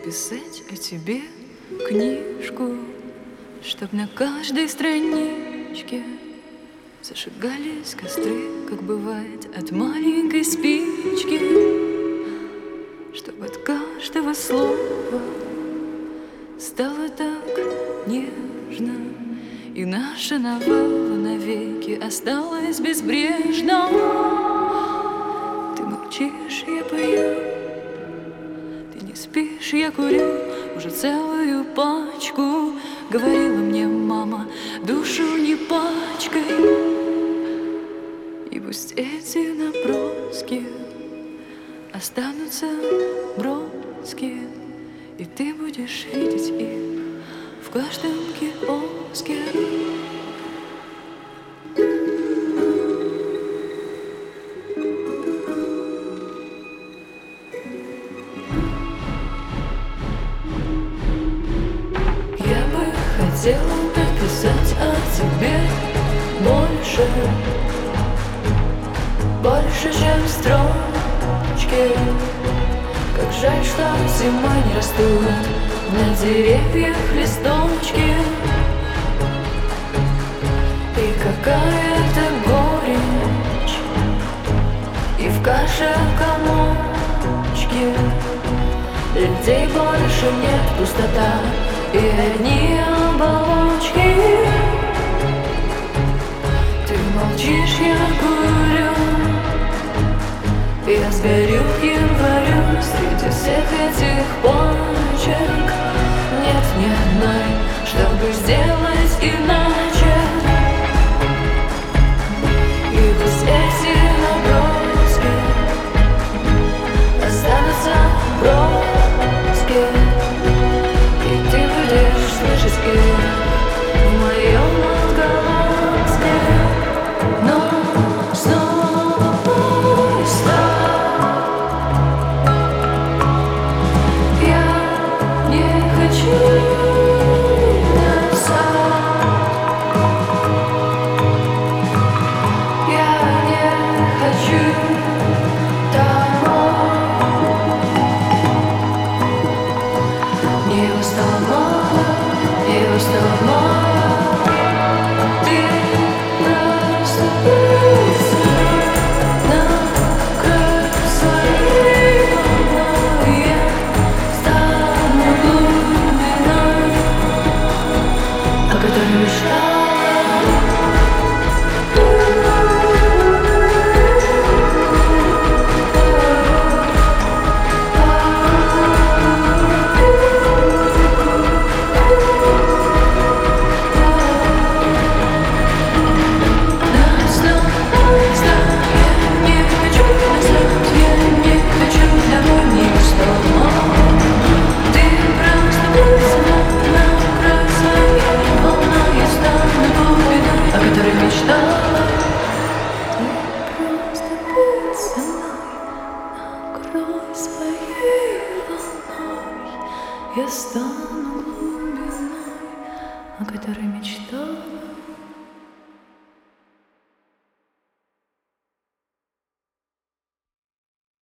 написать о тебе книжку, чтоб на каждой страничке зажигались костры, как бывает от маленькой спички, чтоб от каждого слова стало так нежно, и наша новелла навеки осталась безбрежна. Ты молчишь, я пою, ты не спишь, я курю уже целую пачку. Говорила мне мама, душу не пачкай. И пусть эти наброски останутся броски, и ты будешь видеть их в каждом киоске. Я бы хотела написать о тебе больше, больше, чем строчки. Как жаль, что зимой не растут на деревьях листочки. И какая-то горечь, и в каше комочки. Людей больше нет, пустота и одни оболочки. Ты молчишь, я курю, я сгорю к январю среди всех этих почек. Нет ни одной, чтобы сделать иначе. И пусть эти наброски останутся броски, и ты будешь слышать их в моем отголоске. Но снова и снова я не хочу назад. Я не хочу домой. Не устала, не устала. Ты просто быстро накрой своей волной. Я стану глубиной, о которой мечтала. Я стану глубиной, о которой мечтала.